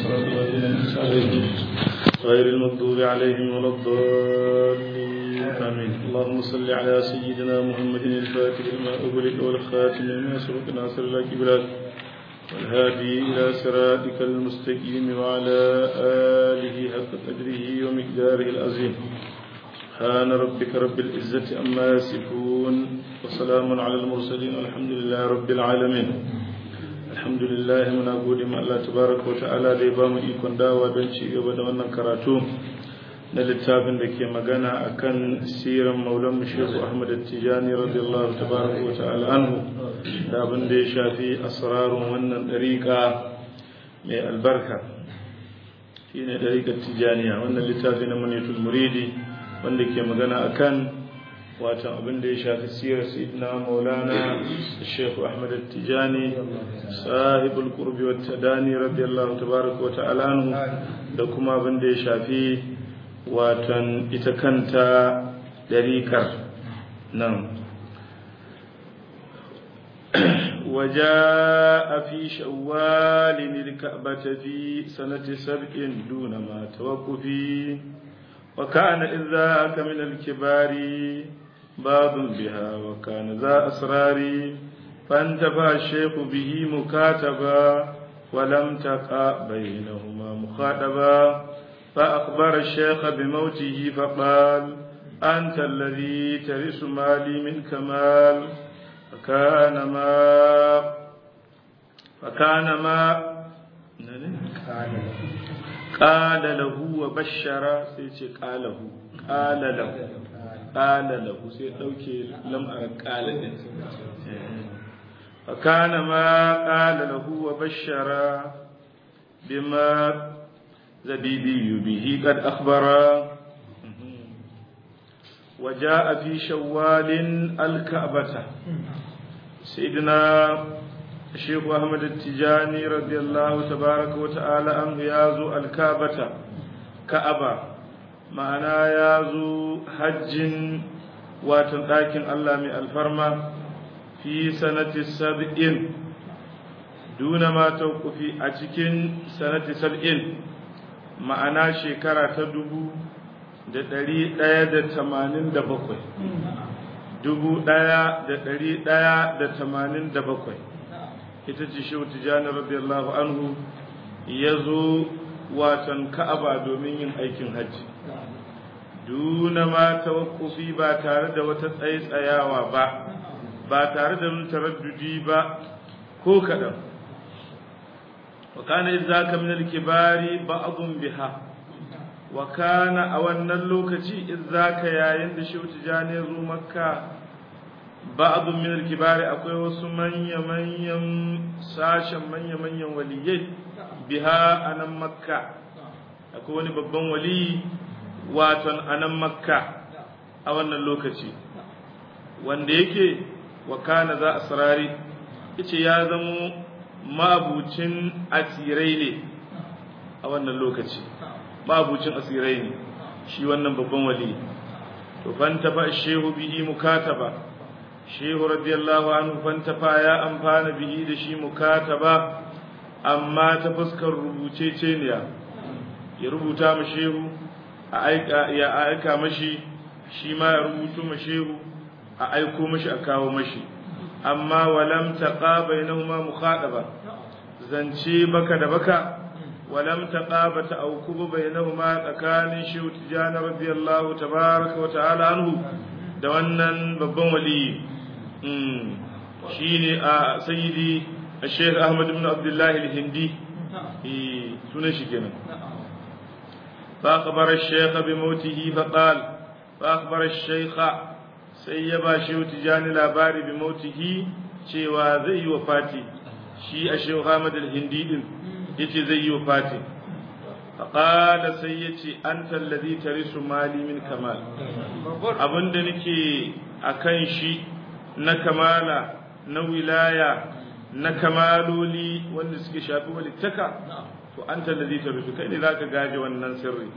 صراط الذين أنعمت عليهم غير المغضوب عليهم ولا الضالين آمين. اللهم صل على سيدنا محمد الفاتح لما أغلق والخاتم لما سبق ناصر لك بالحق والهادي إلى صراطك المستقيم وعلى آله حق قدره ومقداره العظيم. سبحان ربك رب العزة عما يصفون وسلام على المرسلين والحمد لله رب العالمين. alhamdulillah muna gode ma Allah tabaraka wa ta'ala da ya ba mu ikon dawa don ci gaba da wannan karatu na littafin da ke magana akan siran maulan Sheikh Ahmad Tijani radiyallahu tabaraka wa ta'ala anhu da abin da ya shafi asrarun wannan dariqa mai albarka shine dariqat Tijaniya. Wannan littafi na Munitul Muridi wanda ke magana akan wato abin da ya shafi sirar sayyidina maulana Sheikh Ahmad Tijani sahibul qurbi wat tadani radiyallahu tabaraka wa ta'ala anhu da kuma abin da ya shafi watan ita kanta dariƙar nan. وجاء في شوال الكعبة في سنة 7 دون ما توقفي وكان إذ ذاك من الكبار باب بها وكان ذا أسرار فانتفى الشيخ به مكاتبا ولم تقع بينهما مخاطبا فأخبر الشيخ بموته فقال أنت الذي ترث مالي من كمال قال له وبشر سيتي قال له سيدوكي لم قال فكان ما قال له وبشر بما زبيدي به قد أخبر. وجاء في شوال الكعبة سيدنا الشيخ أحمد التجاني رضي الله تبارك وتعالى عنه يازو الكعبة كعبة معنا يازو حج وتنقاكن الله من الفرما في سنة 7 دون ما توقفي أتكن سنة 7 معنا شكرة تدبو 1187 ita ce Shehu Tijani radiyallahu anhu ya zo watan Ka'aba domin yin aikin hajji duna ma tawakkufi ba tare da wata tsayawa ba tare da taraddudi ba ko kadan. wa kana idzaka min al-kibari ba'dhum biha wa kana a wannan lokaci idzaka yayin da Shehu Tijani ya zo Makka ba'dun min al-kibari akwai wasu manyan waliyai biha anan Makka. Akwai wani babban wali waton anan Makka a wannan lokaci wanda yake wa kana za asrari yace ya zamo mabucin asirai ne a wannan lokaci, mabucin asirai ne shi wannan babban wali. to fanta fa shehu bihi mukataba, shehu radiyallahu anhu fantafa ya amfana bihi da shi mukataba amma ta fuskar rubuceceniya, ya rubuta ma shehu ya aika mashi, shi ma ya rubuto ma shehu a aiko mashi a kawo mashi. amma walam taqa bainahuma mukhadaba, zance baka da baka walam taqa bata aukubu bainahuma tsakanin shehu Tijani radiyallahu tabaraka wa ta'ala anhu da wannan babban wali. shine a sayyidi Sheikh Ahmad ibn Abdullah al-Hindi sunan shi kenan. fa akhbara al-Sheikh bi mautihi fa qala fa akhbara al-Sheikh sai ya ba Shehu Tijani labari bi mautihi cewa zai yi wafati. shi a Sheikh Ahmad al-Hindi din yace zai yi wafati. fa qala sai yace anta alladhi tarisu mali min kamal, abinda nake akan shi na kamala na wilaya na kamaloli wanda suke shafi walittaka, to anta allazi tarisu, kai ne zaka gaje wannan sirri.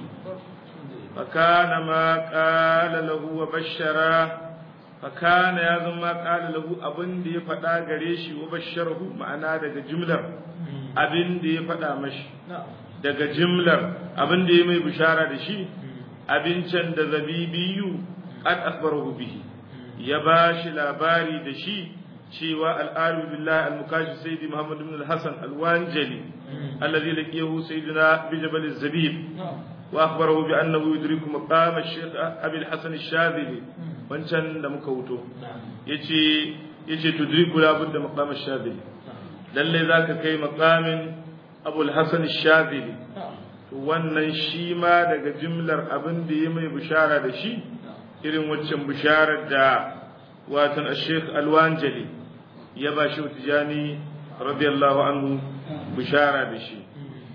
fakana ma qala lahu wa bashara, fakana ya zama qala lahu abin da ya faɗa gare shi wa basharahu, ma'ana daga jumlar abin da ya faɗa mashi daga jimlar abin da ya mai bishara da shi abincin da zabibiyu qad akhbarahu bihi ya bashi labari da shi cewa al-arif billahi al-mukashi sayyidi Muhammad ibn al-Hasan al-Wanjali alladhi laqiyahu sayyidina bi jabal az-zabib wa akhbarahu bi annahu yudriku maqam al-shaykh Abi al-Hasan al-Shadhili wancan da muka wuto yace tudriku la budda maqam al-Shadhili lalle zaka kai maqamin Abu al-Hasan al-Shadhili to wannan shi ma daga jimlar abin da ya mai bishara da shi irin waccan bisharar da watan al-Sheikh al-Wanjali ya ba shi Tijani radiyallahu anhu bishara da shi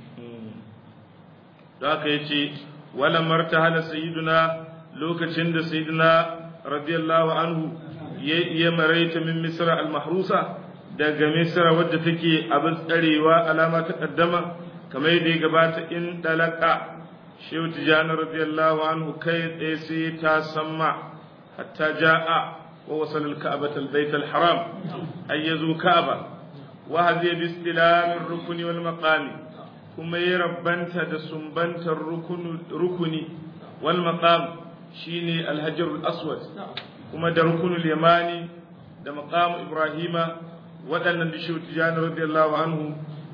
da haka yace wala martahala sayyiduna lokacin da sayyiduna radiyallahu anhu ya maraita min Misra al-mahrusa daga Misra wadda take abin tsarewa alama ta kaddama kamar yadda ya gabata in dalaka Shehu Tijani radiyallahu anhu kai tsaye sai ta samma hatta ja'a wa wasal al-Ka'bah al-Bayt al-Haram ay yazu Ka'ba wa hadhihi bi istilam ar-rukn wal maqam kuma ya rabbanta da sumbantar rukuni wal maqam shine al-Hajar al-Aswad kuma da rukunul yamani da maqam Ibrahima wadannan da Shehu Tijani radiyallahu anhu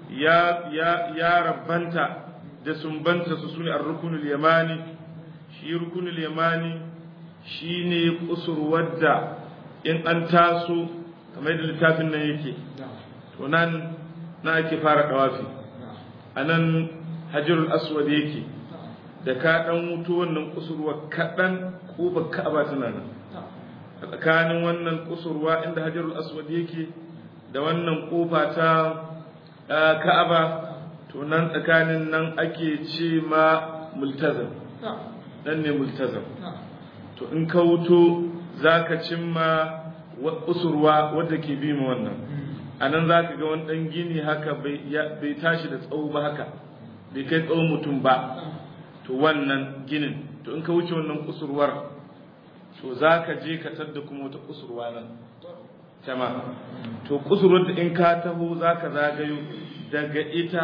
ya rabbanta da sumbanta su sune ar-rukunul yamani shi rukunul yamani shine kusur wadda in an taso kamar da littafin nan yake to nan na ake fara dawafi anan hajarul aswad yake da ka dan wuto wannan kusurwa kadan kofar Ka'aba tana nan tsakanin wannan kusurwa inda hajarul aswad yake da wannan kofa ta Ka'aba to nan tsakanin nan ake ce ma multazam nan ne multazam to in ka wuto zaka cimma usurwa wadda ke bi mu wannan anan zaka ga wani dan gini haka bai tashi da tsawo ba haka bai kai tsawon mutum ba to wannan ginin to in ka wuce wannan usurwar to zaka je ka tadda kuma wata usurwa nan tama to kusurwar da in ka taho zaka zagayo daga ita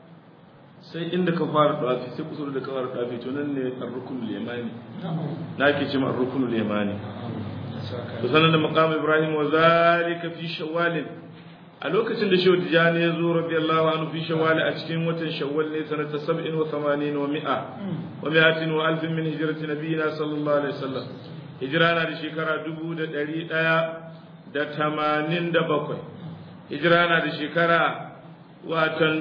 sai inda ka fara dawafi sai kusurwar da ka fara dawafi to nan ne ar-rukunul yamani nake ce ma ar-rukunul yamani to sanan da maqam Ibrahim wa zalika fi shawwal a lokacin da Shehu Tijani ya zo radiyallahu anhu fi shawwal a cikin watan shawwal ne sanata 87 wa 100 wa 100 wa alf min hijrati nabiyina sallallahu alaihi wasallam hijira na da shekara 1187 hijira na da shekara watan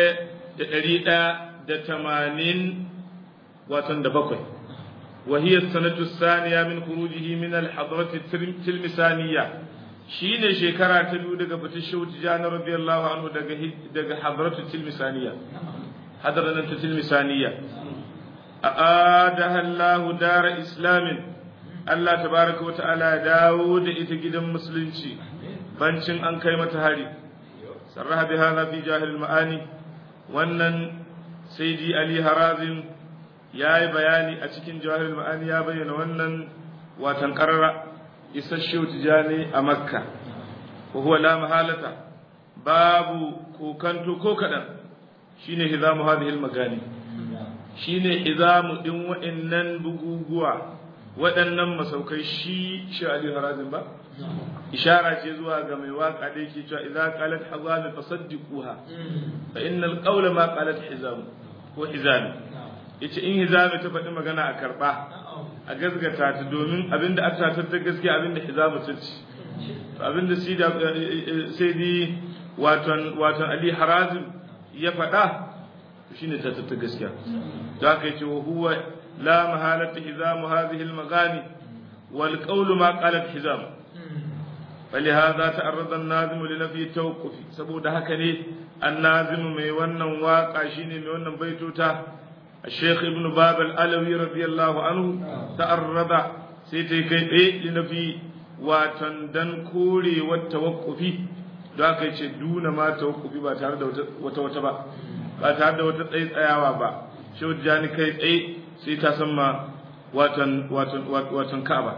1180 watan da bakwai وهي السنة الثانية من خروجه من الحضرة التلمسانية شين شكرا تبيو دقا فتشو تجان رضي الله عنه دقا حضرة التلمسانية حضرة التلمسانية أعادها الله دار إسلام الله تبارك وتعالى داود إتقد مسلمشي بانشن أن كلمة هاري سرها بهذا في جاهل المعاني وأن سيدي علي هرازم ya yi bayani a cikin jawahirul ma'ani ya bayyana wannan watan qarara isasshe tijani a makka wa huwa la mahalata babu kokanto ko kadan shine hizamu hadhihi al-magani shine hizamu din wa'annan buguguwa waɗannan masaukai shi Ali Harazim ba ishara ce zuwa ga mai waka da yake cewa idza qalat hazan fasaddiquha fa innal qawla ma qalat hizam ko hizami yace in hizami ta faɗi magana a karɓa a gazgata ta domin abinda aka tatar gaskiya abinda hizamu ta ci to abinda sai di waton Ali Harazim ya faɗa shine ta tatar gaskiya da haka yace wa huwa la mahalata hizamu hadhihi al-maghani wal qawlu ma qalat hizam فلهذا تعرض الناظم لنفي التوقف saboda haka ne annazim mai wannan waka shine mai wannan baitota الشيخ ابن باب العلوي رضي الله عنه تعرض سيتي كي لنفي وتندن كوري والتوقفي ذاك يجي دون ما توقفي ba tare da wata ba tare da wata tsayawa ba Shehu Tijani kai tsaye sai ta samma watan Ka'aba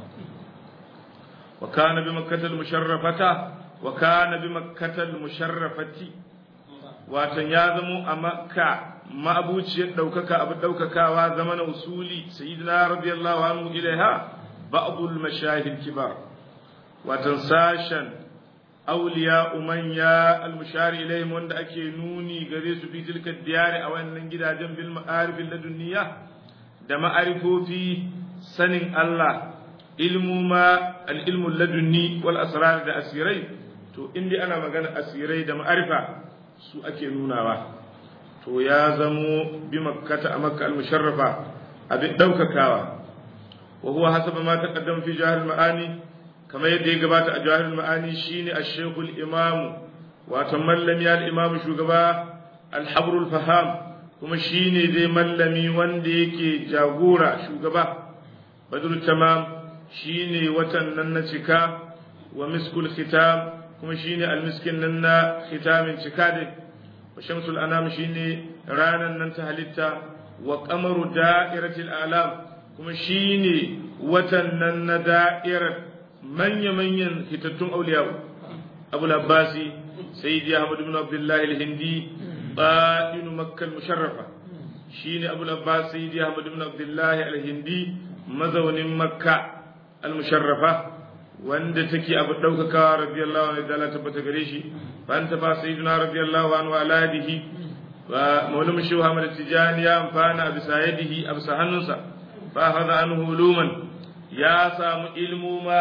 wa kana bi makkah al-musharrafata wa kana bi makkah al-musharrafati watan ya zamo a makka ma'abuciyar ɗaukaka abin ɗaukakawa zama na usuli sayyidina radiyallahu anhu ilaiha ba'dul mashahid kibar watan sashen auliya umanya al-mushari ilaihim wanda ake nuni gare su fi tilka diyari a wannan gidajen bil ma'arif ladunniya da ma'arifofi sanin Allah ilmu ma al-ilmu ladunni wal asrar da asirai to indai ana magana asirai da ma'arifa su ake nunawa to ya zamo bi makkata a makka al-musharrafa abin daukakawa wa huwa hasaba ma taqaddama fi jahil ma'ani kamar yadda ya gabata a jahil ma'ani shine ash-shaykh al-imam wato mallami al-imam shugaba al-habr al-faham kuma shine dai mallami wanda yake jagora shugaba badrul tamam shine watan nan na cika wa miskul khitam kuma shine al-miskin nan na khitamin cika dai wa shamsul anam shine ranan nan ta halitta wa qamaru da'iratil alam kuma shine watan nan na da'irar manya-manyan hitattun auliya Abu al-Abbasi Sayyidi Ahmad ibn Abdullah al-Hindi ba'inu Makkah al-musharrafa shine Abu al-Abbas Sayyidi Ahmad ibn Abdullah al-Hindi mazaunin Makka al-musharrafa wanda take abu daukakawa radiyallahu anhu da Allah tabbata gare shi ban ta fa sayyidina radiyallahu anhu aladihi wa maulum shu Ahmad Tijani ya amfana bi sayyidihi absa hannunsa fa hada anhu uluman ya samu ilmu ma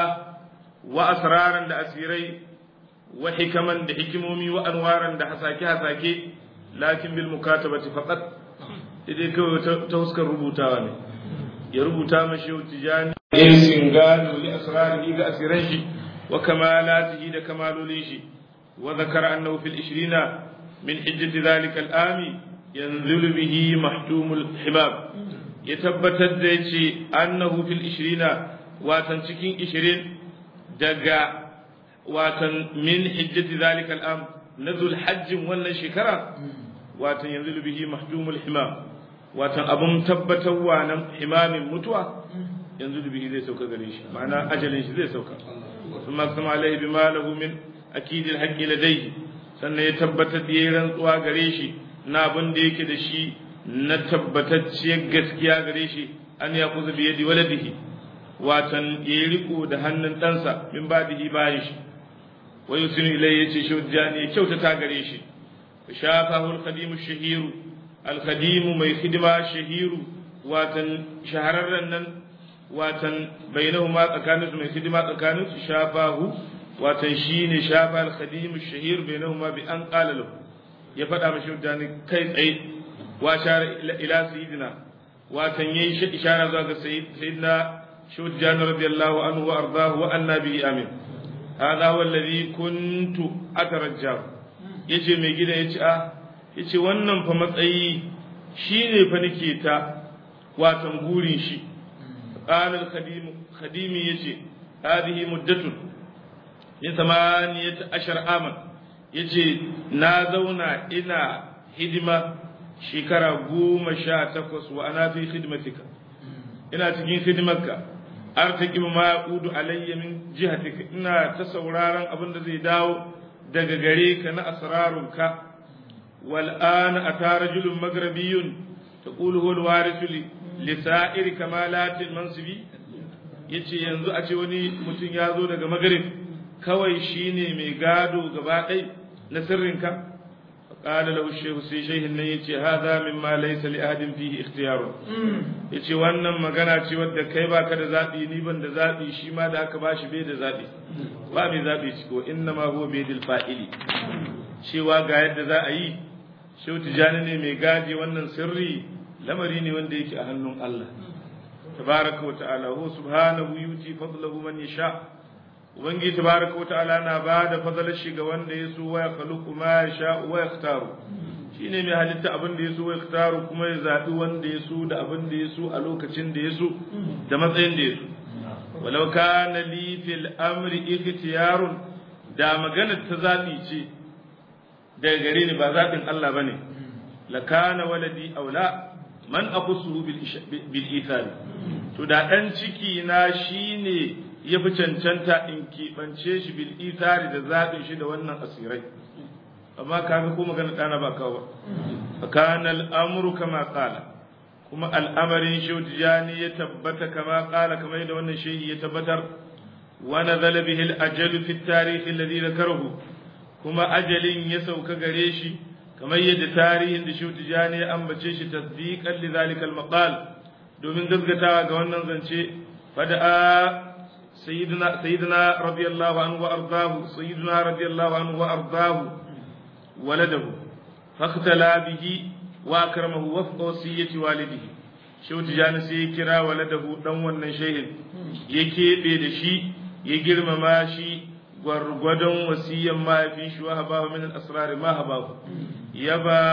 wa asraran da asirai wa hikaman da hikimomi wa anwaran da hasake lakin bil mukatabati faqat idai kawai ta huskar rubutawa ne ya rubuta mashi Tijani irsin gado li asrarihi ga asiran shi wa kamalatihi da kamalolin shi wa zakara annahu fil 20 min hijjati dhalika al-ami yanzilu bihi mahtumul hibab ya tabbatar da yace annahu fil 20 watan cikin 20 daga watan min hijjati dhalika al-am nazul hajjin wannan shekara watan yanzilu bihi mahtumul himam watan abun tabbatarwa nan himamin mutuwa yanzu bihi zai sauka gare shi ma'ana ajalin shi zai sauka kuma sama alaihi bima lahu min akidil haqqi ladayhi sannan ya tabbatar da yayin rantsuwa gare shi na abin da yake da shi na tabbatacciyar gaskiya gare shi an ya kuzu bi yadi waladihi watan yayi riko da hannun ɗansa min badihi bayan shi wa yusinu ilayhi yace shujjani ya kyautata gare shi shafahu al-qadim ash-shahiru al-qadim mai khidma shahiru watan shahararren nan watan bainahuma tsakaninsu mai hidima tsakaninsu shafahu watan shine shafa al-khadim ash-shahir bainahuma bi an qala lahu ya fada mashi dani kai tsaye wa shara ila sayyidina watan yayi shi ishara zuwa ga sayyidina shujjan radiyallahu anhu wa ardahu wa annabi amin hada huwa alladhi kuntu atarajja yace mai gida yace wannan fa matsayi shine fa nake ta watan gurin shi قال الخديم يجي هذه مدة من 18 عاما يجي نازونا إلى خدمة شكرا 18 وأنا في خدمتك إنا تجين خدمتك أرتكب ما يقود علي من جهتك إنا تصورارا أبن ذي داو دقاقريك نأسرارك والآن أتى رجل مغربي تقول هو الوارث لي lisa'ir kamalatil mansibi yace yanzu a ce wani mutum ya zo daga magrib kawai shine mai gado gaba ɗai na sirrinka qala lahu shaykhu sai shaykhin nan yace hadha mimma laysa li ahadin fihi ikhtiyaru yace wannan magana ce wadda kai baka da zabi ni ban da zabi shi ma da aka bashi bai da zabi ba mai zabi shi ko inna ma huwa bidil fa'ili cewa ga yadda za a yi shehu Tijani ne mai gaje wannan sirri lamari ne wanda yake a hannun Allah tabaraka wa ta'ala hu subhanahu yuti fadlahu man yasha ubangi tabaraka wa ta'ala na bada fadalar shi ga wanda yaso wa yakhluqu ma yasha wa yaktaru shine mai halitta abin da yaso wa yaktaru kuma ya zabi wanda yaso da abin da yaso a lokacin da yaso da matsayin da yaso walau kana li fil amri ikhtiyarun da magana ta zabi ce daga gare ni ba zabin Allah bane lakana waladi aula man aqusu bil ithari to da dan ciki na shine yafi cancanta in kibance shi bil ithari da zabin shi da wannan asirai amma kaga ko magana dana ba kawo ba kana al'amru kama qala kuma al'amarin shautijani ya tabbata kama qala kamar yadda wannan shehi ya tabbatar wa nazala bihi al-ajalu fi at-tarikh alladhi dhakarahu kuma ajalin ya sauka gare shi kamar yadda tarihin da shautijani ya ambace shi tasdiqan li zalika al-maqal domin gaskatawa ga wannan zance fada'a سيدنا رضي الله عنه وأرضاه سيدنا رضي الله عنه وأرضاه ولده فاختلى به وأكرمه وفق وصية والده شو تجاني سيكرا ولده دم ونشيه يكيب دشي يجرم ماشي ورغدون وصيا ما في شو هباه من الأسرار ما هباه يبا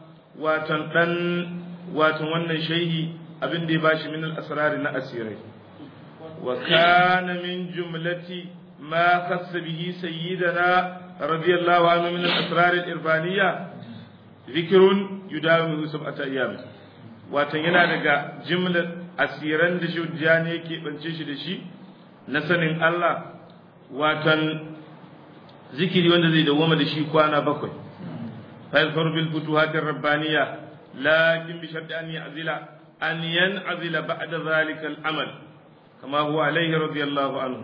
واتن ونشيه أبن دي باشي من الأسرار نأسيري وكان من جملة ما خص به سيدنا رضي الله عنه من الأسرار الإرفانية ذكر يداومه 7 أيام واتنينا لغا جملة أسيران دشو جاني كي بنشيش دشي نسن الله واتن ذكر وندزي دوما دشي كوانا بكوي فيظهر بالفتوحات الربانية لكن بشرط أن ينعزل بعد ذلك العمل كما هو عليه رضي الله عنه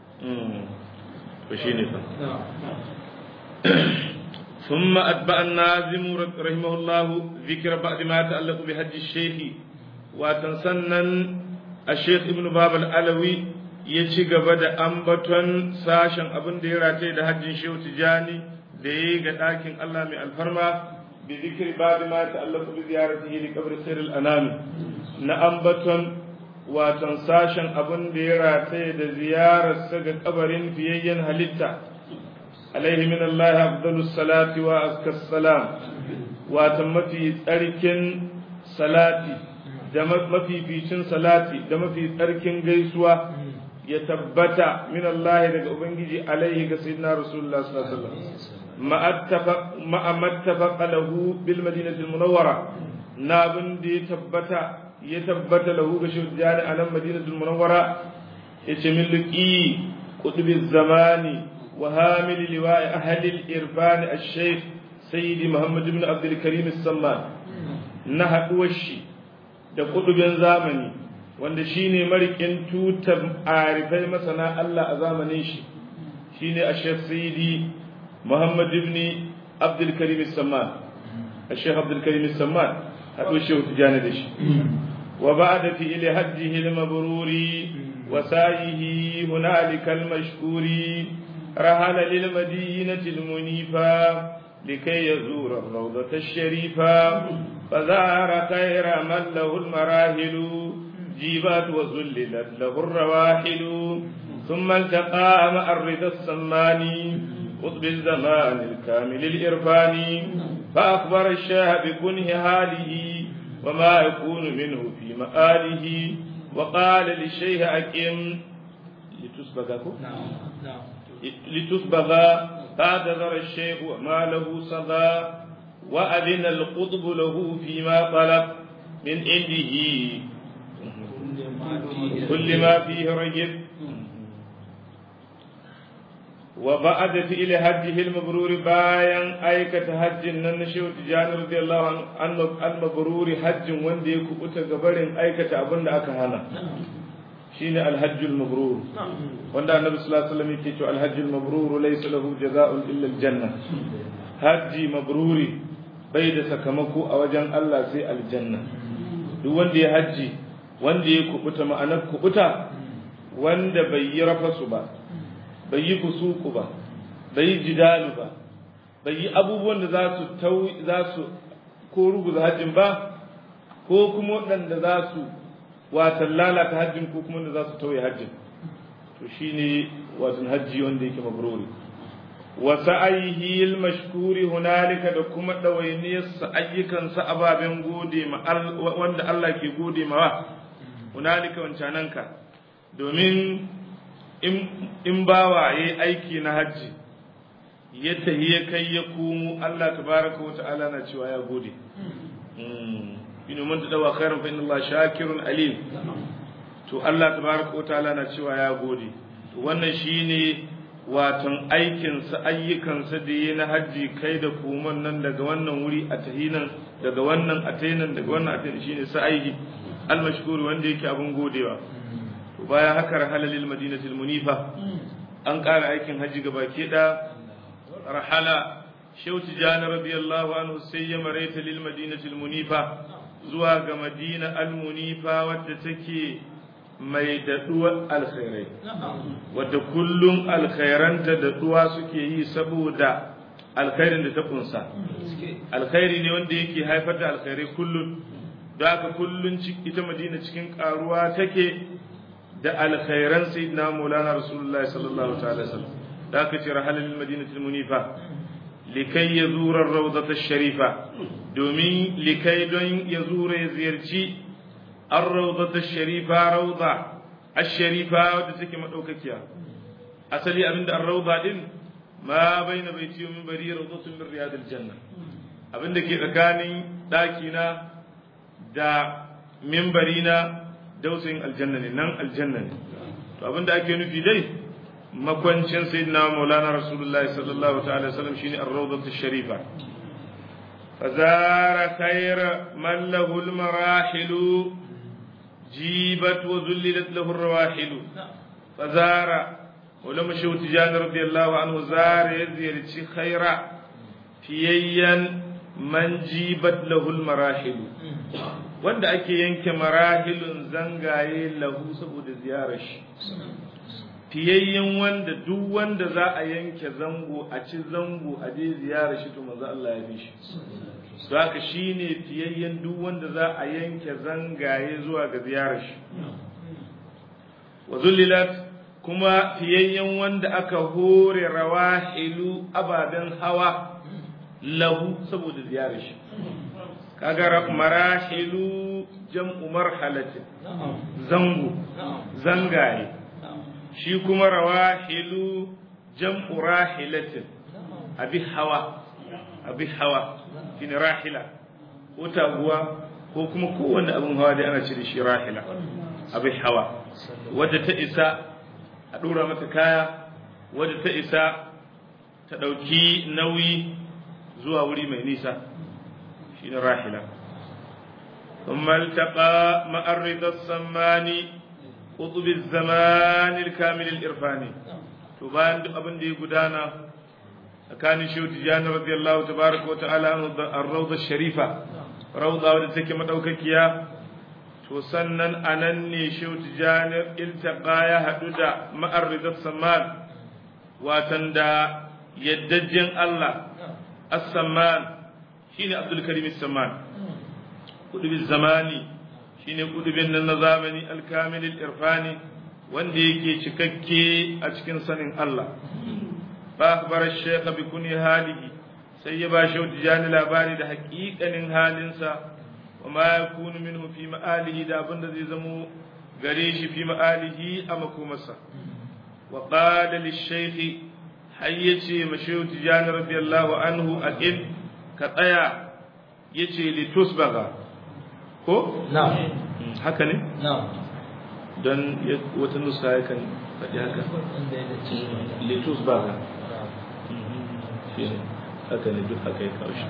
ثم أتبع النازم رحمه الله ذكر بعد ما يتعلق بحج الشيخ وتنسنن الشيخ ابن باب العلوي يشيغ بدا أنبتن ساشن أبن ديراتي ده حج شيخ تجاني ديغ لكن الله من الفرما بذكر بعد ما يتعلق بزيارته لقبر خير الأنام نأنبتن watan sashen abin da ya rataye da ziyararsa ga kabarin fiyayyen halitta alaihi min Allah afdalus salati wa askas salam watan mafi tsarkin salati da mafificin salati da mafi tsarkin gaisuwa ya tabbata min Allah daga ubangiji alaihi ga sayyidina rasulullah sallallahu alaihi wasallam ma'a lahu bil madinatil munawwara na abin da ya tabbata lahu ga shujjani a nan madinatul munawwara yace min liqi qutbiz zamani wa hamil liwa'i ahli al-irfan al-shaykh sayyidi muhammad ibn abd al-karim as-samman na haduwar shi da qutbin zamani wanda shine marikin tutar arifai masana Allah a zamanin shi shine al-shaykh sayyidi muhammad ibn abd al-karim as-samman al-shaykh abd al-karim as-samman haduwar shi tijani da shi وبعد فعل حجه المبرور وسعيه هنالك المشكور رحل للمدينة المنيفة لكي يزور الروضة الشريفة فزار خير من له المراحل جيبات وذللت له الرواحل ثم التقى مع الرضا السماني قطب الزمان الكامل الإرفاني فأخبر الشاه بكنه حاله وما يكون منه في مآله وقال للشيخ أكيم لتسبغ فاعتذر الشيخ وما له صدى وأذن القطب له فيما طلب من عنده كل ما فيه رجب وبعد فعل حجه المبرور باين أيكة حج ننشي وتجان رضي الله عنه المبرور حج وندي كبت قبرين أيكة أبن أكهانا شين الحج المبرور وندى النبي صلى الله عليه وسلم يكتو الحج المبرور ليس له جزاء إلا الجنة حج مبروري بيد سكمكو أوجان الله سي الجنة دو وندي حج وندي كبت ما أنا كبت وند بيرف سبا bai yi fusuku ba bai yi jidalu ba bai yi abubuwan da za su ko ruguza hajjin ba ko kuma waɗanda za su watan lalata hajjin ko kuma wanda za su tauye hajjin to shine watan hajji wanda yake mabruri wa sa'ihi al-mashkuri hunalika da kuma dawainiyar sa ayyukan sa ababen gode ma wanda Allah ke gode mawa hunalika wancananka domin in bawa yayi aiki na hajji ya tahiye kai ya kumu Allah tabaraka wa ta'ala na cewa ya gode inu man tadawa khairan fa inna Allah shakirun alim to Allah tabaraka wa ta'ala na cewa ya gode to wannan shine watan aikinsa ayyukansa da yi na hajji kai da kuman nan daga wannan wuri a tahinan daga wannan a tahinan daga wannan a tahinan shine sa'ayi al-mashkur wanda yake abun godewa to bayan haka rahala lil madinati al-munifa an ƙara aikin hajji gabaki da rahala shauti jana radiyallahu anhu sai ya maraita lil madinati al-munifa zuwa ga madina al-munifa wadda take mai daɗuwar alkhairai wadda kullum alkhairanta daɗuwa suke yi saboda alkhairin da ta kunsa alkhairi ne wanda yake haifar da alkhairai kullum da haka kullum ita madina cikin karuwa take da alkhairan sayyidina maulana rasulullahi sallallahu ta'ala sallam da haka ce rahalal madinatul munifa likai yazura rawdata sharifa domin likai don yazura ya ziyarci الروضة الشريفة روضة الشريفة ودتك مدوككيا أصلي أبند الروضة دين ما بين بيتي ومنبري روضة من رياض الجنة أبند كي تكاني داكينا دا منبرينا دوسين الجنة نن الجنة أبند أكينو في دي مكوانشن سيدنا مولانا رسول الله صلى الله عليه وسلم شيني الروضة الشريفة فزار خير من له المراحل جيبت وذللت له الرواحل فزار ولما شو تجان رضي الله عنه زار يزير خيرا فييا من جيبت له المراحل wanda ake yanke marahilun zangaye lahu saboda ziyarar shi fiyayyen wanda duk wanda za a yanke zango a ci zango a je ziyarar shi to manzo Allah ya bi shi to haka shine fiyayyen duk wanda za a yanke zangaye zuwa ga ziyarar shi wa zullilat kuma fiyayyen wanda aka hore rawahilu ababen hawa lahu saboda ziyarar shi kaga marahilu jam'u marhalatin zango zangaye shi kuma rawahilu jam'u rahilatin abi hawa shine rahila ko taguwa ko kuma kowanne abin hawa dai ana cire shi rahila abi hawa wadda ta isa a dora mata kaya wadda ta isa ta dauki nauyi zuwa wuri mai nisa shine rahila ثم التقى مع الرضا السماني قطب الزمان الكامل الإرفاني تبان أبن دي قدانا كان شو تجان رضي الله تبارك وتعالى الروضة الشريفة روضة ودتك مدوككيا توسنن أنني شو تجان التقايا هدودا مع الرضا السمان واتندا يدجن الله السمان شين عبد الكريم السمان قطب الزماني shine kudubin nan na zamani alkamilil irfani wanda yake cikakke a cikin sanin Allah fa akhbara shaykh bi kuni halihi sai ya ba shi tijani labari da haƙiƙanin halinsa wa ma yakunu minhu fi ma'alihi da abinda zai zamo gare shi fi ma'alihi a makomarsa wa qala lish-shaykh hayyace mashayu tijani radiyallahu anhu aqim ka tsaya yace litusbaga ko na'am haka ne na'am don wata nusa yakan faɗi haka litus ba ka haka ne duk haka ya kawo shi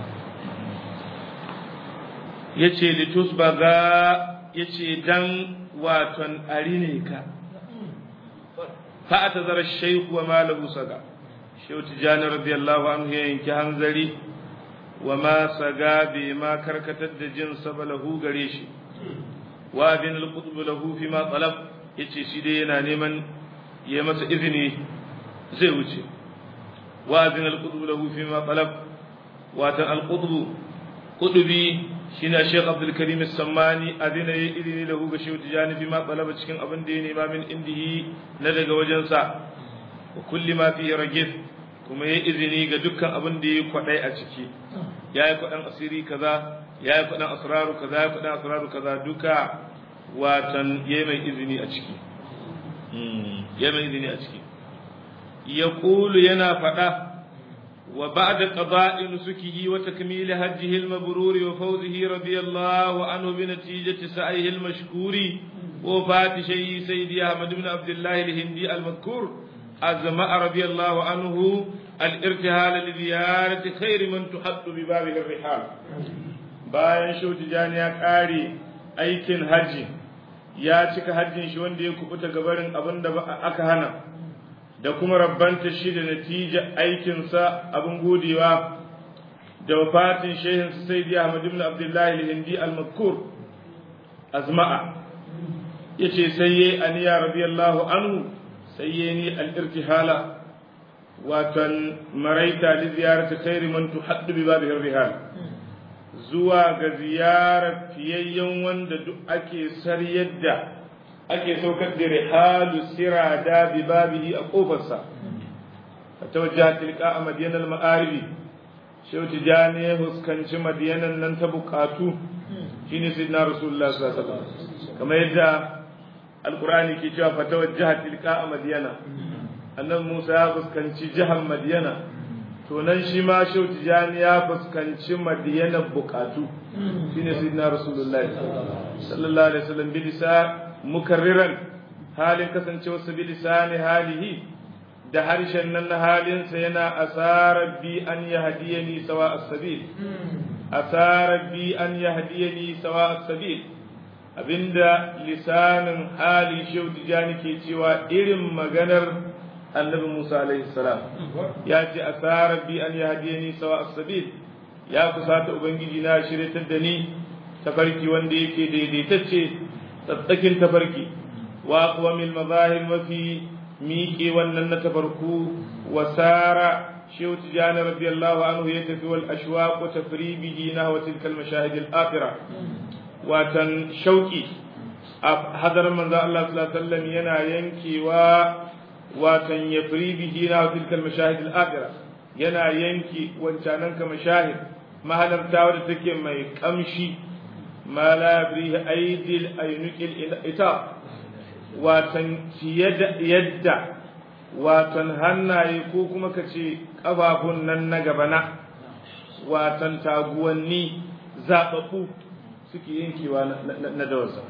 ya ce litus ba ga ya ce dan waton ari ne ka fa ta zara shaiku wa malahu saga shehu tijjani radiyallahu anhu ya yanki hanzari wa ma saga bai ma karkatar da jinsa ba lahu gare shi wa bin al-qutb lahu fi ma talab yace shi dai yana neman ya masa izini zai wuce wa bin al-qutb lahu fi ma talab wa tan al-qutb qutbi shine Sheikh Abdul Karim As-Sammani adina ya izini lahu ga Sheikh Tijani fi ma talaba cikin abin da ya nema min indihi na daga wajensa wa kulli ma fi ragis kuma ya izini ga dukkan abin da ya kwadai a ciki ya yi kwadan asiri kaza ya yi kwadan asraru kaza ya kwadan asraru kaza duka watan ya mai izini a ciki ya mai izini a ciki ya kulu yana faɗa wa ba'da qada'i nusukihi wa takmili hajjihi al-mabruri wa fawzihi radiyallahu anhu bi natijati sa'ihi al-mashkuri wa fati shay'i sayyidi Ahmad ibn Abdullah al-Hindi al-madhkur أزمع رضي الله عنه الارتحال لزيارة خير من تحط ببابه الرحال bayan Shehu Tijjani ya ƙare aikin hajji ya cika hajjin shi wanda ya kubuta gabarin abin da aka hana da kuma rabbanta shi da natija aikinsa abin godewa da wafatin shehin Sayyidi Ahmad ibn Abdullah al-Hindi al-Madhkur azma'a yace sai yayi aniya radiyallahu anhu sai yayi ni al-irtihala watan maraita li ziyarati khairi man tuhaddu bi babihi ar-rihal zuwa ga ziyarar fiyayyen wanda duk ake saryar da ake saukar da rihalu sirada bi babihi a kofarsa fatawajjaha tilqa madyan al-ma'aribi Shehu Tijjani ya huskanci madiyanan nan ta bukatu shine sayyidina rasulullah sallallahu alaihi wasallam kamar yadda alqur'ani ke cewa fatawajjaha tilqa madiyana annabi Musa ya fuskanci jihar madiyana to nan shi ma Shehu Tijjani ya fuskanci madiyanan bukatu shine sayyidina rasulullah sallallahu alaihi wasallam bilisa mukarriran halin kasancewarsa bilisani halihi da harshen nan na halinsa yana asarar bi an yahdiyani sawa as-sabil asarar bi an yahdiyani sawa as-sabil abinda lisanin hali Shehu Tijjani ke cewa irin maganar Annabi Musa alaihi salam ya ce asarar bi an yahdiyani sawa as-sabil ya kusata ubangiji na shiryatar da ni tafarki wanda yake daidaitacce tsattakin tafarki wa aqwamil mazahir mafi miƙe wannan na tafarku wasara Shehu Tijjani radiyallahu anhu ya tafi wal ashwaq wa tafribihi nahwa tilka al mashahid al akhira watan shauki a hadar manzo Allah sallallahu alaihi wasallam yana yankewa watan yafribihi nahwa tilka al mashahid al akhira yana yanki wancanan ka mashahid mahalarta wadda take mai kamshi ma la yabrihi aidil aynuqil ita watan yadda watan hannaye ko kuma ka ce ƙafafun nan na gabana watan taguwanni zaɓaɓɓu suke yankewa na dawarsa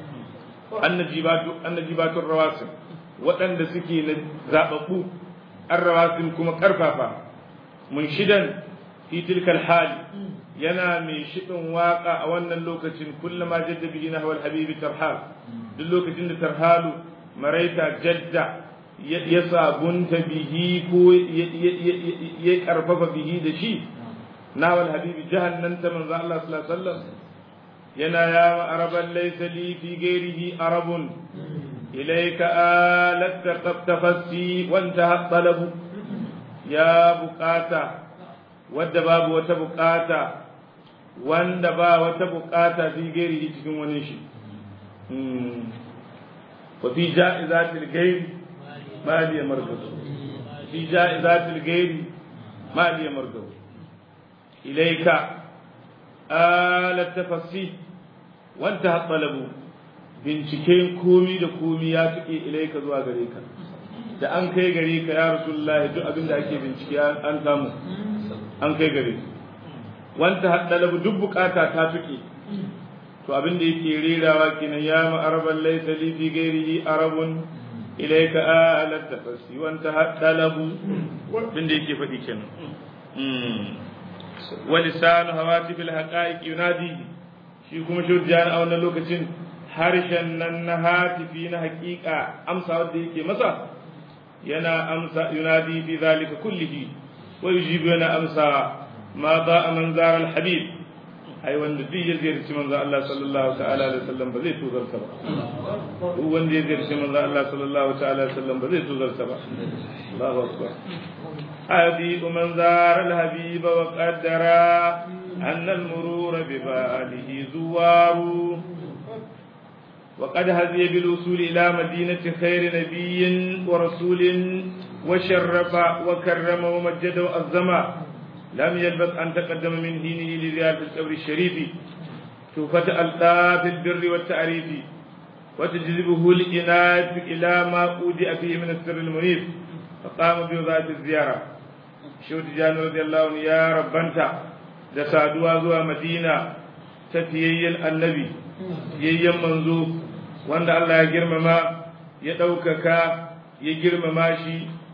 annajibatun rawasin waɗanda suke na zaɓaɓɓu an rawasin kuma ƙarfafa mun shidan fi tilkal hali yana mai shiɗin waƙa a wannan lokacin kullama jadda bihi nahwal habibi tarhal duk lokacin da tarhalu maraita jadda ya sabunta bihi ko ya karfafa bihi da shi nahwal habibi jahannan ta manzo Allah sallallahu alaihi wasallam yana ya araban laysa li fi ghairihi arabun ilayka alat tafassi wa intaha talabu ya bukata wadda babu wata bukata wanda ba wata bukata fi gairi cikin wani shi wa fi ja'izatil gairi ma li markaz fi ja'izatil gairi ma li markaz ilayka ala tafassi wanta talabu binciken komi da komi ya tuke ilayka zuwa gare ka da an kai gare ka ya rasulullahi duk abin da ake bincike an samu an kai gare wanta haddalabu duk bukata ta tuke to abin da yake rerawa kenan ya ma'araban laysa li fi ghairihi arabun ilayka ala tafassi wanta haddalabu abin da yake faɗi kenan wa lisanu hawati bil haqa'iq yunadi shi kuma shurjan a wannan lokacin harshen nan na hatifi na haƙiƙa amsa wanda yake masa yana amsa yunadi fi zalika kullihi wa yujibu yana amsa ma da man zara al habib ai wanda duk ya ziyarci manzo Allah sallallahu ta'ala alaihi wasallam ba zai tuzarta ba duk wanda ya ziyarci manzo Allah sallallahu ta'ala alaihi wasallam ba zai tuzarta ba Allahu akbar habib man zara al habib wa qaddara anna al murur bi balihi zuwaru وقد هدي بالوصول إلى مدينة خير نبي ورسول وشرف وكرم ومجد وأظم لم يلبث أن تقدم من دينه لزيارة القبر الشريف شوفة ألطاف البر والتعريف وتجذبه الإناث إلى ما أودئ فيه من السر المنيف فقام بوضعة الزيارة شوت جان رضي الله عنه يا ربنا دسادوا زوا مدينة تتيين النبي يين منزو wanda Allah ya girmama ya ɗaukaka ya girmama shi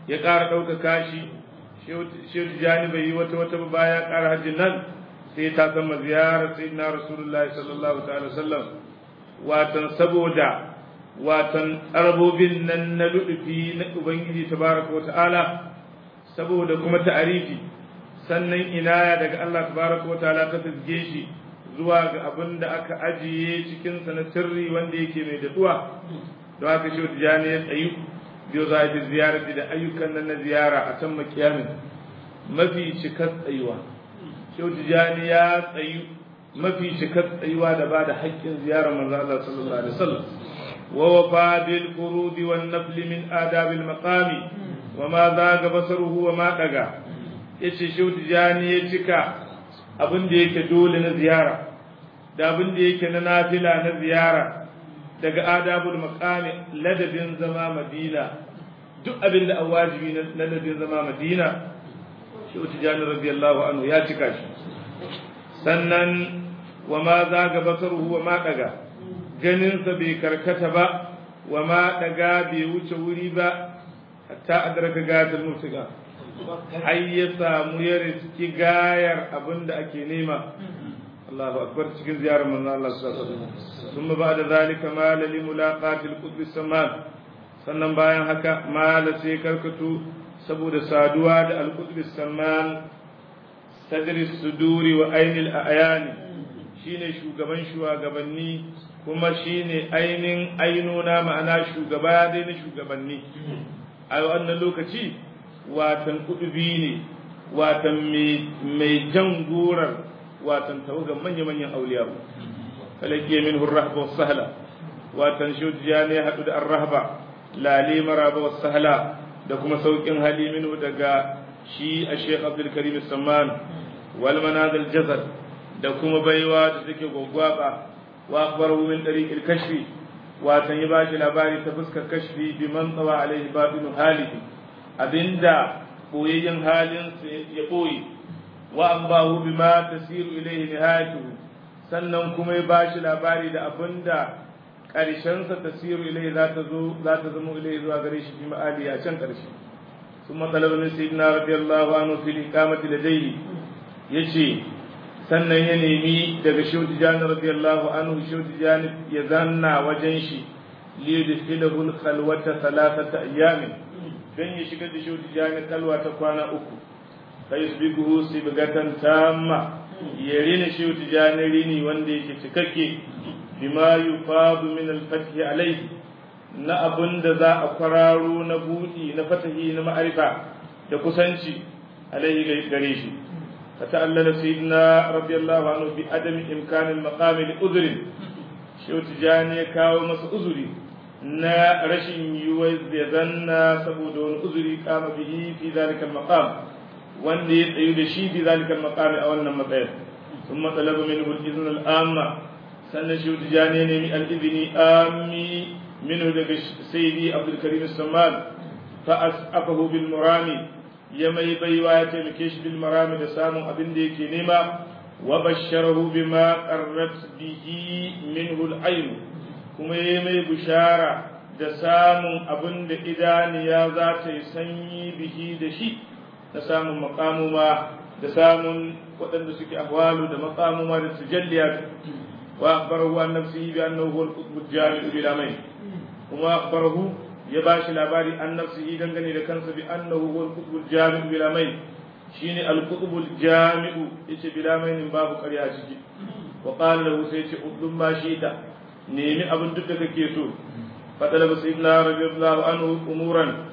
ya ƙara ɗaukaka shi shehu tijani bai yi wata ba baya ƙara hajjin nan sai ta sama ziyarar sayyidina rasulullahi sallallahu ta'ala sallam watan saboda watan arbobin nan na luɗufi na ubangiji tabaraka wa ta'ala saboda kuma ta'arifi sannan inaya daga Allah tabaraka wa ta'ala ta fizge shi zuwa ga abin da aka ajiye cikin sa na sirri wanda yake mai daduwa don haka shehu tijani ya tsayu biyo za a ziyarati da ayyukan nan na ziyara a can makiyamin mafi cikar tsayuwa shehu tijani ya tsayu mafi cikar tsayuwa da ba da haƙƙin ziyarar manzo Allah sallallahu alaihi wasallam wa wafa bil furudi wan nafl min adabil maqami wa ma zaga basaruhu wa ma daga yace shehu tijani ya cika abin da yake dole na ziyara da abin da yake na nafila na ziyara daga adabul maqami ladabin zama madina duk abin da an wajibi na ladabin zama madina shehu tijani radiyallahu anhu ya cika shi sannan wa ma zaga basaruhu wa ma daga ganinsa bai karkata ba wa ma daga bai wuce wuri ba hatta adraka gayatul murtaga har ya samu ya riski gayar abin da ake nema Allahu akbar cikin ziyarar manzo Allah sallallahu alaihi wasallam thumma ba'da zalika mala li mulaqatil qudus saman sannan bayan haka mala sai karkatu saboda saduwa da al-qudus saman sadri suduri wa ainil ayani shine shugaban shugabanni kuma shine ainin ainuna ma'ana shugaba dai na shugabanni a wannan lokaci watan kudubi ne watan mai jan gorar watan tawagan manya-manyan auliya falake min hurrahba was sahla watan shujja ne hadu da arrahba lali maraba was sahla da kuma saukin hali minhu daga shi a Sheikh Abdul Karim Samman wal manazil jazal da kuma baiwa da take gogwaba wa akhbarahu min tariq al kashfi watan ya bashi labari ta fuskar kashfi bi man tawa alaihi babinu halihi abinda boyayyen halin ya boye wa an bahu bima tasiru ilayhi nihayatuhu sannan kuma ya bashi labari da abinda karshen sa tasiru ilayhi za ta zama ilayhi zuwa gare shi fi ma'ali a can karshe kuma talabin sayyidina radiyallahu anhu fil iqamati ladayhi yace sannan ya nemi daga shehu tijani radiyallahu anhu shehu tijani ya zanna wajen shi li yudkhilahu al-khalwata thalathata ayyamin dan ya shiga da shehu tijani kalwa ta kwana uku فيسبقه سبقة تامة يرين شيء تجاني ريني وندي شككي بما يفاض من الفتح عليه na abin da za a kwararo na buɗi na fatahi na ma'arifa da kusanci alaihi gare shi fa ta'allala sayyidina radiyallahu anhu bi adami imkanin maqami li uzrin shi tijani ya kawo masa uzuri na rashin yiwuwar da zanna saboda wani uzuri kama bihi fi zalika maqam wanda ya tsayu da shi fi zalika maqami a wannan matsayin sun matsalaba min al-izn al-amma sannan shi tijani ne mi al-izini ammi minhu daga sayyidi abdul karim as-samman fa as'afahu bil murami ya mai baiwa ya taimake shi bil marami da samun abin da yake nema wa basharahu bima qarrat bihi minhu al-ayn kuma ya mai bushara da samun abin da idaniya za ta yi sanyi bihi da shi da samun maqamuma da samun waɗanda suke ahwalu da maqamuma da tujalliyat wa akhbarahu an nafsihi bi annahu huwa al-qutb al-jami' bila mayn kuma akhbarahu ya bashi labari an nafsihi dangane da kansa bi annahu huwa al-qutb al-jami' bila mayn shine al-qutb al-jami' yace bila mayn babu ƙarya ciki wa qala lahu sai ce udum ma shita nemi abin duk da kake so fatalaba sayyidina radiyallahu anhu umuran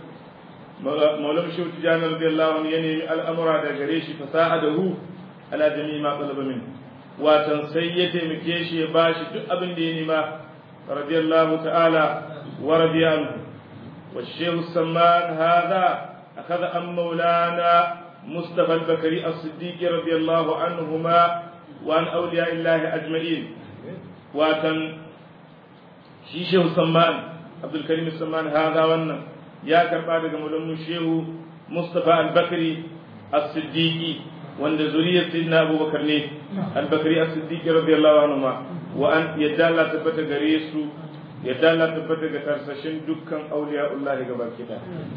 maulam shi tijani radiyallahu anhu ya nemi al'amura da gare shi fasa'adahu ala jami'i ma talaba min watan sai ya taimake shi ya bashi duk abin da ya nema radiyallahu ta'ala wa radiya anhu wa shaykh samman hadha akhadha am maulana mustafa al-bakri as-siddiq radiyallahu anhuma wa an awliya illahi ajma'in watan shi shehu samman abdul karim samman hadha wannan ya karba daga maulan shehu mustafa al-bakri as-siddiqi wanda zuriyar sayyidina abubakar ne al-bakri as-siddiqi radiyallahu anhu wa an yadda Allah tabbata gare su yadda Allah tabbata ga tarsashin dukkan auliya'ullahi gabaki da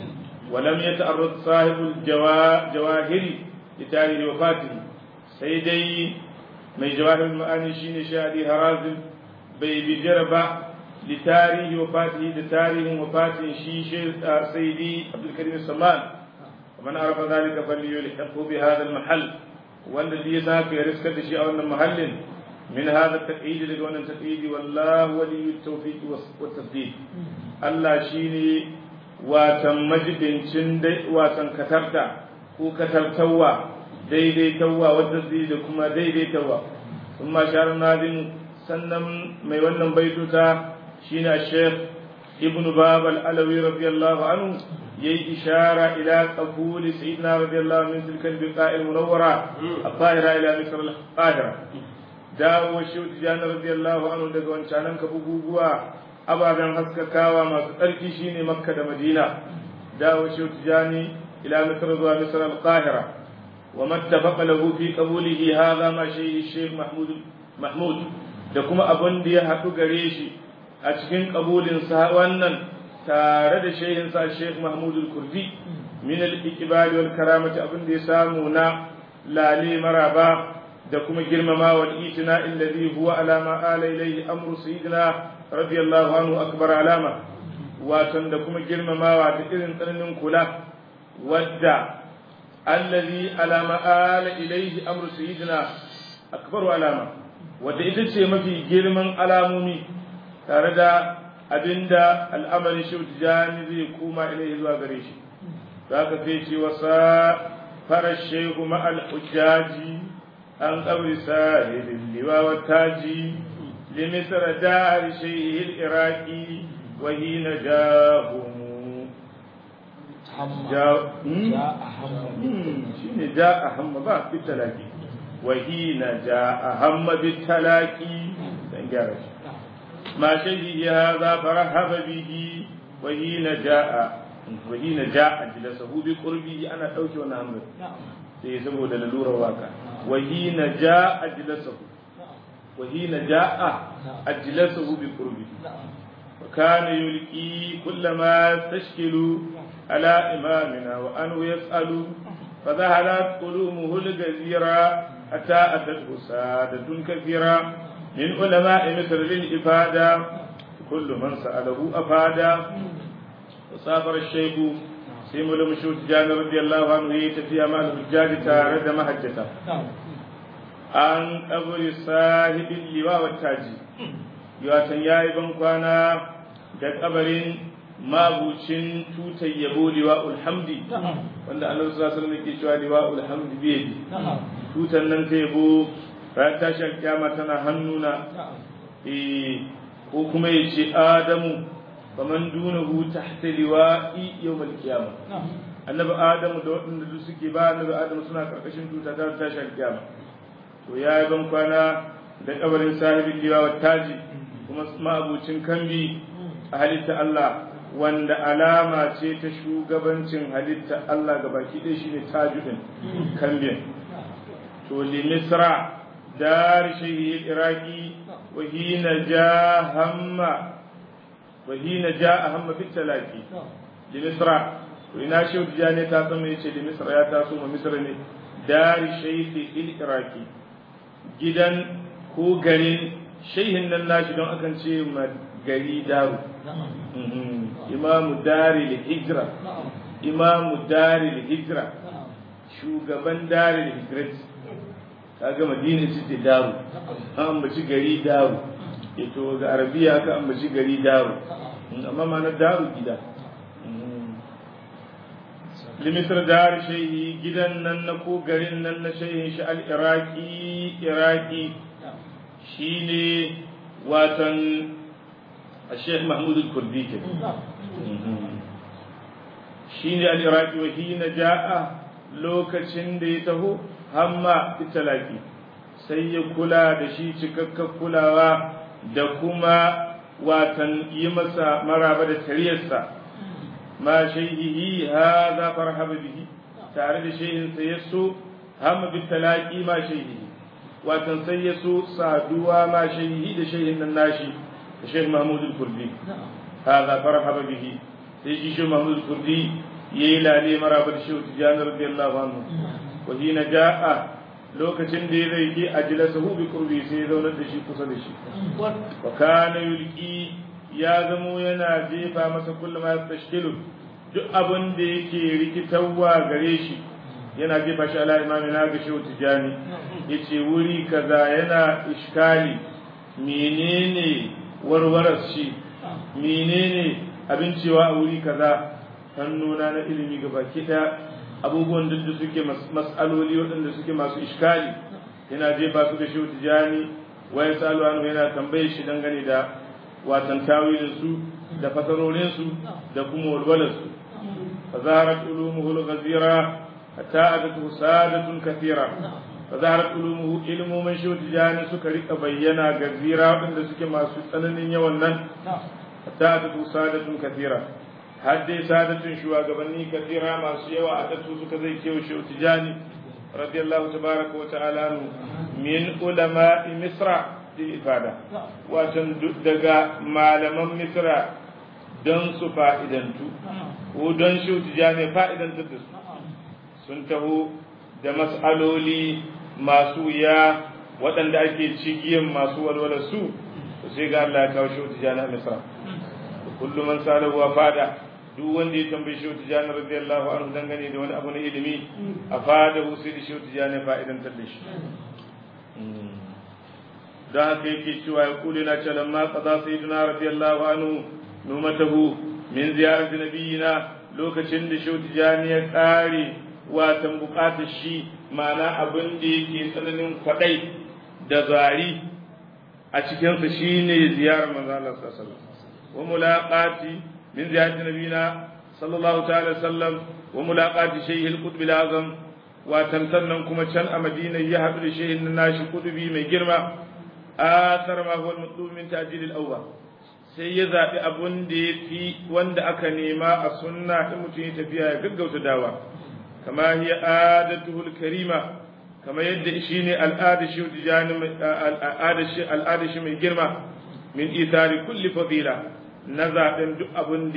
ولم يتعرض صاحب الجواهر لتاريخ وفاته سيدي من جواهر المعاني شين شادي هرازم بجرب لتاريخ وفاته لتاريخ وفاته سيدي عبد الكريم السمان ومن عرف ذلك فليلحقه بهذا المحل والذي ذاك يرسك شيء أو المحل من هذا التقييد لدون التقييد والله ولي التوفيق والتسديد الله شيني watan majibincin watan katarta ko katartawa daidaitawa wadda zai da kuma daidaitawa sun ma shahar nadin sannan mai wannan baituta shine Sheikh Ibn Bab al-Alawi radiyallahu anhu yayi ishara ila qabul sayyidina radiyallahu anhu min tilka al-biqa'i al-munawwara al-tahira ila misr al-qahira dawo shi tijani radiyallahu anhu daga wancanan kabuguwa ababen haskakawa masu tsarki shine makka da madina dawo shi tijani ila misr zuwa misr al-qahira wa mattafaqa lahu fi qabulihi hadha ma shaykh mahmud da kuma abin da ya hadu gare shi a cikin qabulin sa wannan tare da shehin sa Sheikh Mahmud al-Kurdi min al-iqbal wal karamati abin da ya samu na lale maraba da kuma girmama wal itina alladhi huwa alama ala ilayhi amru sayyidina radiyallahu anhu akbar alama watan da kuma girmamawa da irin tsananin kula wadda alladhi alama ala ilayhi amru sayyidina akbar alama wadda ita ce mafi girman alamomi tare da abinda al'amarin shi tijani zai koma ilayhi zuwa gare shi zaka sai ce wasa fara shehu ma'al hujjaji an qabri sahibin liwa wa taji لمصر دار شيخ العراقي وحين جاءهم جاء هم بالتلاقي وحين جاء هم بالتلاقي ما شيء هذا فرحب به وحين جاء جلسه بقربه أنا أوشي ونعمل سيسمه دلالورة واقع وحين جاء جلسه وحين جاء أجلسه بقربه وكان يلقي كل ما تشكل على إمامنا وأنه يسأل فذهلت قلومه الجزيرة أتى أتته سادة كثيرة من علماء مصر للإفادة كل من سأله أفادا وسافر الشيخ سيمول مشهود جان رضي الله عنه يتفي أمام الحجاج تارد محجته an kaburi sahibin liwa wa taji yawatan yayi ban kwana da kabarin mabucin tutar yabo liwa ulhamdi wanda Allah sallallahu alaihi wasallam yake cewa liwa ulhamdi bi tutan nan ta yabo ran tashin kiyama tana hannuna ko kuma yace adamu faman dunahu tahta liwa'i yawmal qiyamah annabi adamu da wadanda suke ba annabi adamu suna karkashin tuta ta tashin kiyama to ya yi ban kwana da kabarin sahibin liwa wa taji kuma ma'abucin kambi a halitta Allah wanda alama ce ta shugabancin halitta Allah ga baki ɗaya shine tajudin kambin to li misra dar shayhi iraqi wa hina jaa hamma fi talaqi li misra to ina shi ne ta tsama yace li misra ya taso ma misra ne dar shayhi iraqi gidan ko garin shehin nan nashi don akan ce ma gari daru imamu dari hijra shugaban dari hijrat kaga madina ce daru an ambaci gari daru ito ga arabiya aka ambaci gari daru amma ma'anar daru gida limisar dar shehi gidan nan na ko garin nan na shehin shi al-iraqi shine watan Sheikh Mahmud al-Kurdi ke shine al-iraqi wa hina jaa lokacin da ya taho hamma italaki sai ya kula da shi cikakken kulawa da kuma watan yi masa maraba da tariyarsa ma shayhihi hadha farhaba bihi tare da shehin sa yaso hamma bitalaki ma shayhihi watan sai yaso saduwa ma shayhihi da shehin nan nashi Sheikh Mahmud al-Kurdi hadha farhaba bihi sai shi Sheikh Mahmud al-Kurdi yayi lale marabar shehu tijani radiyallahu anhu wa hina jaa lokacin da zai yi ajlasahu bi qurbi sai zaunar da shi kusa da shi wa kana yulqi ya zamo yana jefa masa kullum ma tashkilu duk abin da yake rikitarwa gare shi yana jefa shi ala imamina ga shehu tijani yace wuri kaza yana iskali menene warwarar shi menene abin cewa a wuri kaza hannuna na ilimi gaba kida abubuwan duk da suke mas'aloli waɗanda suke masu iskali yana jefa su da shehu tijani wa yasalu anhu yana tambaye shi dangane da watan tawilin su da fasarorin su da kuma walwalar su fazaharat ulumuhu al-ghazira hatta adatu sadatun kathira fazaharat ulumuhu ilmu man shehu tijani suka rika bayyana gazira waɗanda suke masu tsananin yawan nan hatta adatu sadatun kathira hadde sadatun shugabanni kathira masu yawa adatu suka zai kewa shehu tijani radiyallahu tabaraka wa ta'ala min ulama'i misra ifada watan daga malaman misra don su fa'idantu ko don shehu tijani fa'idantar da su sun taho da mas'aloli masu wuya waɗanda ake cigiyan masu walwala su sai ga Allah ya kawo shehu tijani a misra kullum man salahu wa fada duk wanda ya tambayi shehu tijani radiyallahu anhu dangane da wani abu na ilimi a fada sai da shehu tijani fa'idantar da shi da haka yake cewa ya kuli na ce lamma qada sayyidina radiyallahu anhu numatahu min ziyarati nabiyina lokacin da shehu tijani ya kare watan bukatar shi ma'ana abin da yake tsananin kwadai da zari a cikin sa shine ziyarar manzo Allah sallallahu alaihi wasallam wa mulaqati min ziyarati nabiyina sallallahu ta'ala sallam wa mulaqati shaykhil qutb al-azam watan sannan kuma can a Madina ya haɗu da shehin nashi kutubi mai girma آثر ما هو المطلوب من تأجيل الأول سيذا أبن دي وند أكنيما السنة المتين فيها قد تداوى كما هي عادته الكريمة كما يدعي شيني الآدش الآدش من جرمة من إيثار كل فضيلة نزع دو أبن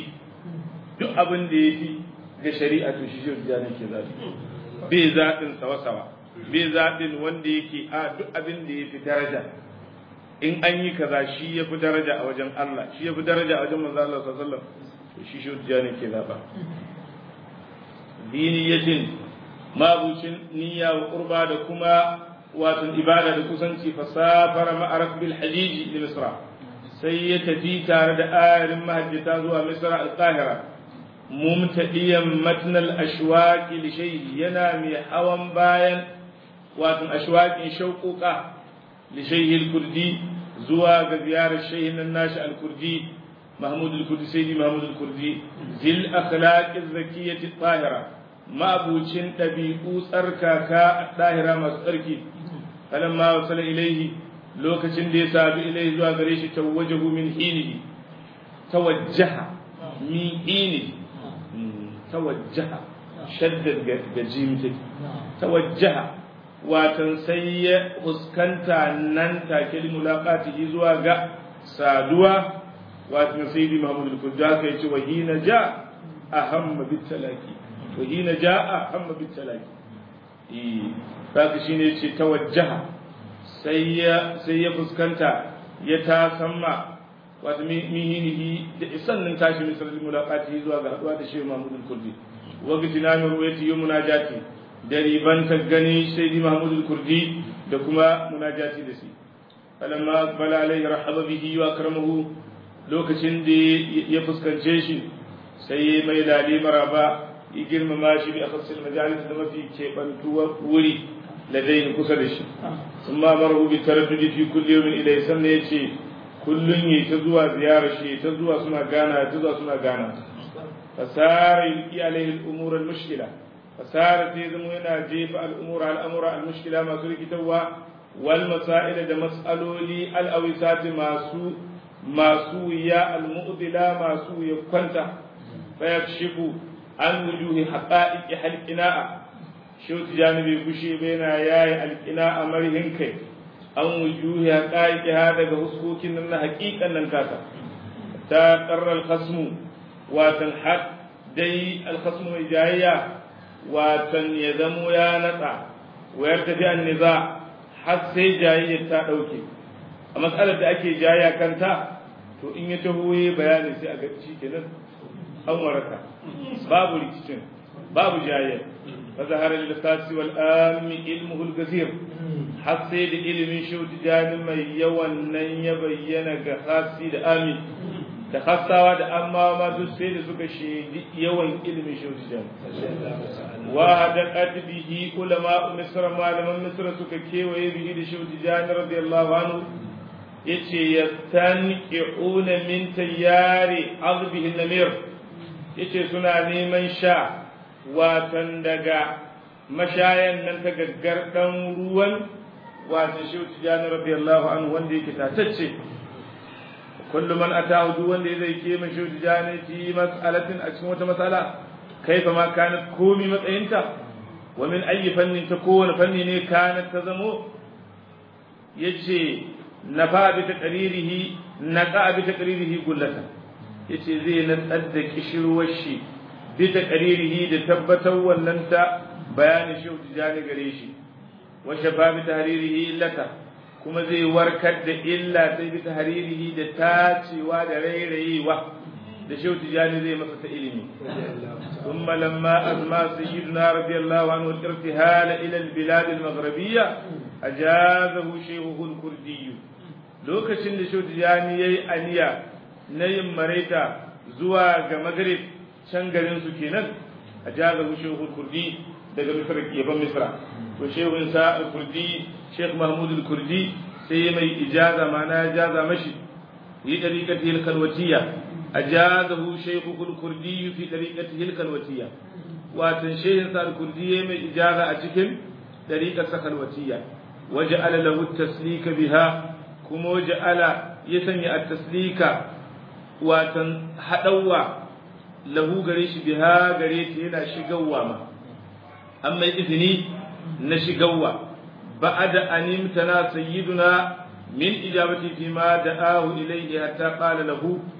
دي في كشريعة شيء جاني كذلك بذات سوا سوا bai zaɓin wanda yake a duk abin da ya fi daraja in an yi kaza shi ya fi daraja a wajen Allah shi ya fi daraja a wajen manzo Allah sallallahu alaihi wasallam to shi shujjani ke zaɓa diniyatin mabucin niyya wa qurba da kuma wato ibada da kusanci fasafara ma'arak bil hajiji li misra sai ya tafi tare da ayarin mahajjata zuwa misra al-qahira mumtadiyan matnal ashwaqi li shay'i yana mai hawan bayan wato ashwaqin shauquqa li shay'il kurdi zuwa ga ziyarar shay'in nashi al-kurdi mahmud al-kurdi sayyidi mahmud al-kurdi zil akhlaq az-zakiyyah at-tahira ma'bucin dabi'u tsarkaka at-tahira masu tsarki falamma wasala ilayhi lokacin da ya sabi ilayhi zuwa gare shi tawajjahu min hinihi tawajjaha min hinihi tawajjaha shaddad gajim take tawajjaha watan sai ya fuskanta nan take li mulaqatihi zuwa ga saduwa watan sayyidi Muhammad al-Qudda kai ce wahina ja ahamma bitalaki wahina ja ahamma bitalaki saka shine ce tawajjaha sai ya fuskanta ya tasamma wato mihinihi da isannin tashi misal mulaqatihi zuwa ga haduwa da Sheikh Muhammad al-Quddi wa gitinami ruwayati munajati da riban ta gani Sayyidi Muhammad al-Quddi da kuma munajati da shi falamma aqbala alayhi rahaba bihi wa akramahu lokacin da ya fuskance shi sai mai dali maraba ya girmama shi bi akhassil majalis da mafi kebantuwa wuri ladai kusa da shi amma marahu bi taraddudi fi kulli yawmin ilayhi sannan yace kullun yi ta zuwa ziyarar shi ta zuwa suna gana fasara yulki alaihi al-umur al-mushkila fasara sai zama yana jefa al-umur al-mushkila masu rikitarwa wal masail da mas'aloli al-awisat masu ya al-mu'dila masu ya kwanta fa yakshifu an wujuhi haqa'iq halqina'a shauti janibi gushi baina yayi al-qina'a marhin kai an wujuhi haqa'iq daga huskokin nan na haqiqan nan kasa ta qarral khasmu watan haq dai alkhasmu mai jayayya watan ya zamo ya natsa wayar tafi anniza har sai jayayyar ta dauke a matsalar da ake jayayya kanta to in ya taho bayani sai a ga kenan an waraka babu rikicin babu jayayya fa zahara lil khasi wal ammi ilmuhu al kathir har sai da ilimin shautijani mai yawan nan ya bayyana ga khasi da ami da khassawa da amma ma duk sai da suka shaidi yawan ilimin shautijani wa hadaqat bihi ulama misr malaman misr suka kewaye bihi da shautijani radiyallahu anhu yace yastanqi'una min tayyari azbihi namir yace suna neman sha watan daga mashayan nan ta gaggar dan ruwan watan shautijani radiyallahu anhu wanda yake tatacce kullu man atahu duk wanda zai kema shautijani fi mas'alatin a cikin wata mas'ala kaifa ma kanat komi matsayinta wa min ayi fannin ta kowane fanni ne kanat ta zamo yace nafa bi taqririhi naqa bi taqririhi gullata yace zai natsar da kishirwar shi bi taqririhi da tabbatar wannan ta bayani shautijani gare shi wa shafa bi tahririhi illata kuma zai warkar da illa sai bi tahririhi da tacewa da rairayewa da shautijani zai masa ta ilimi thumma lamma azma sayyiduna radiyallahu anhu al-irtihal ila al-bilad al-maghribiyya ajazahu shaykhuhu al-kurdi lokacin da shautijani yayi aniya na yin maraita zuwa ga maghrib can garin su kenan ajazahu shaykhuhu al-kurdi daga misra yaban misra to shehun sa al-kurdi sheikh mahmud al-kurdi sai mai ijaza mana ijaza mashi yi tariqati al-khalwatiyya ajazahu shaykhuhu al-kurdi fi tariqatihi al-khalwatiyya watan shehin sa al-kurdi mai ijaza a cikin tariqar sa khalwatiyya waja'ala lahu at-taslika biha kuma waja'ala ya sanya at-taslika watan hadawa lahu gare shi biha gare ta yana shigawa ma amma izini na shigawa بعد أن امتنى سيدنا من إجابته فيما دعاه إليه حتى قال له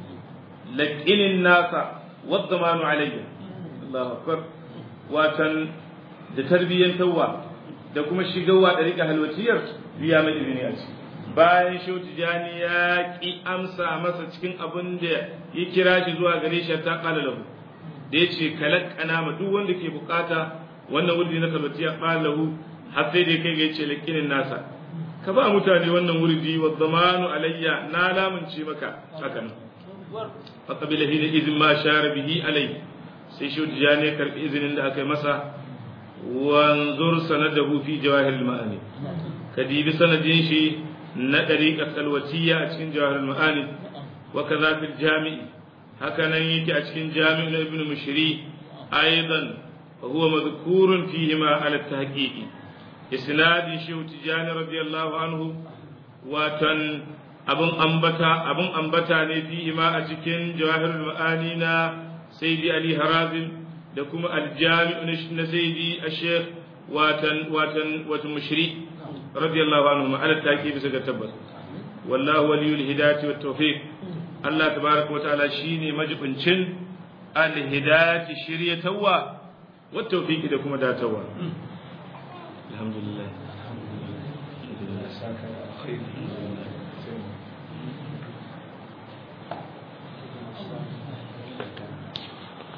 لكن الناس والضمان علي الله أكبر واتن da tarbiyyantarwa da kuma shigarwa da rika halwatiyar biya mai izini a ci bayan shautijani ya ki amsa masa cikin abin da ya kira shi zuwa gare shi ta kala lahu da ya ce kalakana ma duk wanda ke bukata wannan wurdi na halwatiya kala lahu har sai dai kai ga yace lakinin nasa ka ba mutane wannan wurdi wa zamanu alayya na lamunce maka hakan fa qabila hina izin ma shara bihi alai sai shautijani ya karbi izinin da aka yi masa wanzur sanadahu fi jawahir al-ma'ani kadibi sanadin shi na dariqat al-watiyya a cikin jawahir al-ma'ani wa kadha fil jami' haka nan yake a cikin jami' na ibn mushri aidan fa huwa madhkurun fihi ma ala at-tahqiqi isnadi shautijani radiyallahu anhu watan abun ambata ne fihi ma a cikin jawahir al-ma'ani na sayyidi ali harazim da kuma aljami'u na sayyidi ash-shaykh watan mushri radiyallahu anhu ma ala taki bisa ga tabbas wallahu waliyul hidayati wat tawfiq Allah tabaaraka wa ta'ala shine majibincin al-hidayati shiryatawa wat tawfiq da kuma datawa alhamdulillah